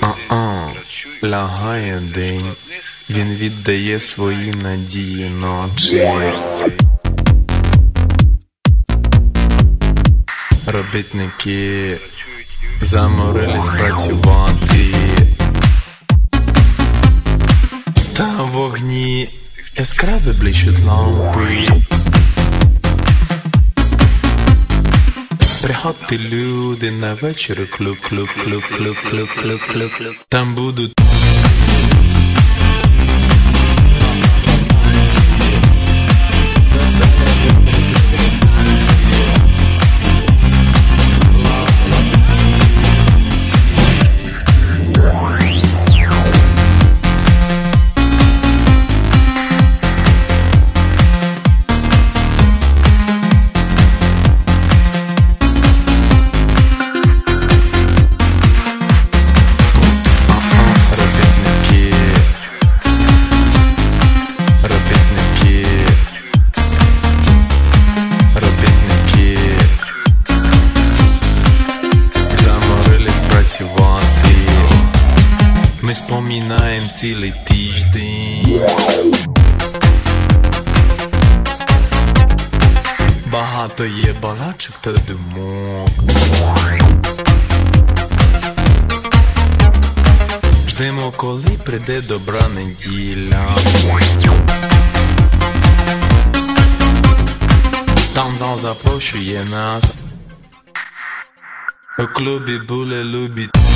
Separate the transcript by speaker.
Speaker 1: Лягає день, він віддає свої надії ночі. Робітники заморились працювати, та в вогні яскраві блищуть лампи. Приходьте, люди, на вечір клуб. Там будуть ми споминаємо цілий тиждень. Багато є балачок та думок. Ждемо, коли прийде добра неділя. Танзал запрошує нас. У клубі були любить